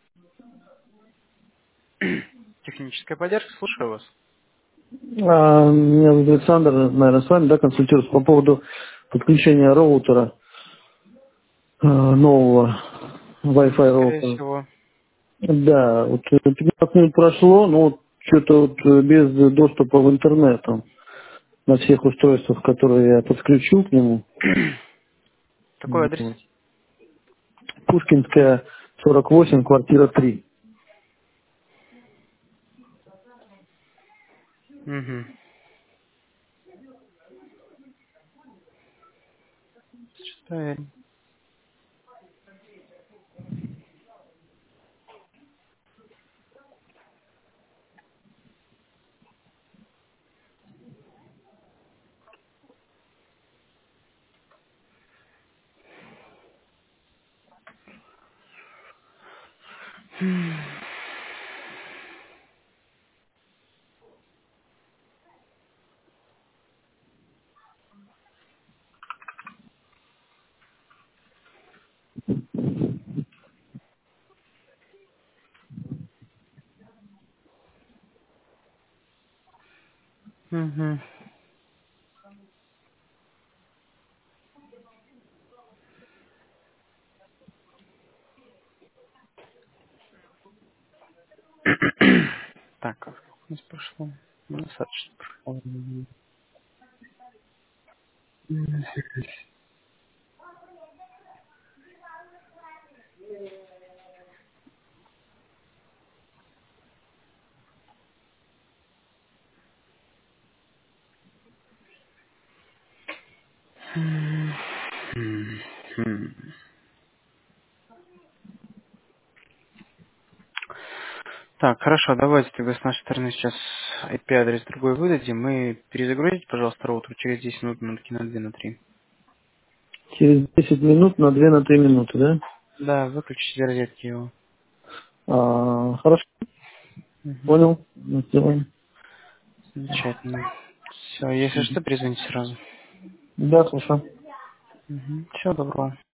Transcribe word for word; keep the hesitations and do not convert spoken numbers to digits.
Техническая поддержка, слушаю вас. А, Меня зовут Александр, наверное, с вами, да, консультируюсь по поводу подключения роутера, э, нового М, Wi-Fi Скорее роутера. всего. Да, вот э, пятнадцать минут прошло, но вот что-то вот э, без доступа в интернет там, на всех устройствах, которые я подключу к нему. Какой адрес? Вот. Пушкинская, сорок восемь, квартира три. Угу. Читаю. Угу. Так, а сколько у нас прошло? Ну, достаточно прошло. М, м. Так, хорошо, давайте тогда с нашей стороны сейчас ай пи-адрес другой выдадим. Мы перезагрузите, пожалуйста, роутер через десять минут, минутки на две, на три. Через десять минут на две на три минуты, да? Да, выключите розетки его. А, хорошо, Мгм. понял. На сегодня. Замечательно. Все, если что, перезвоните сразу. Да, слушаю. Всего доброго.